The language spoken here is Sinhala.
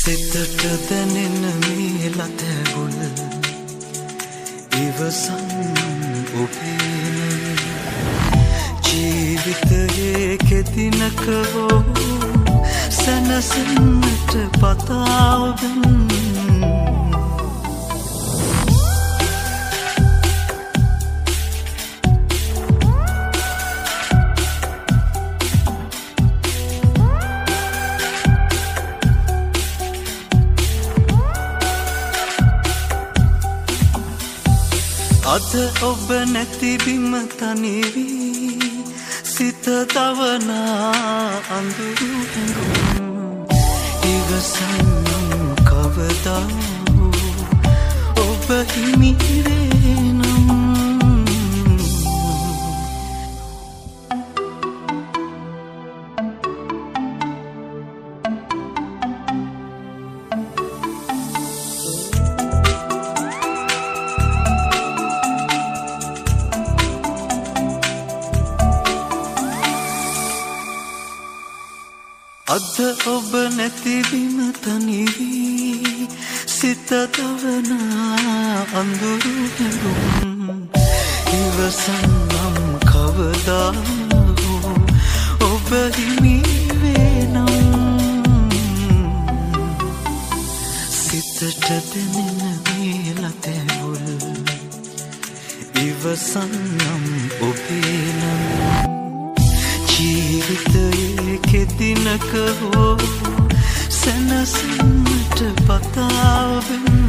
සිතට දැනෙන මේ ලතැවුල් ඉවසන් ඔබේ ජීවිතයේ කෙදිනක හෝ සැනසෙන්නට පතා ඔබෙන් අද ඔබ නැති බිම තනිවී සිත තවනා අඳුරු හැඟුම් ඉවසන්නම් කවදා ඔබ හිමිවේ නම් අද ඔබ නැති බිම තනිවී සිත තවනා අඳුරු හැඟුම් ඉවසන්නම් කවදා ඔබ හිමිවේ නම් සිතට දැනෙන මේ ලතැවුල් ඉවසන්නම් ඔබේ නම් ජීවිතයේ කෙදිනක හෝ සැනසෙන්නට පතා ඔබෙන්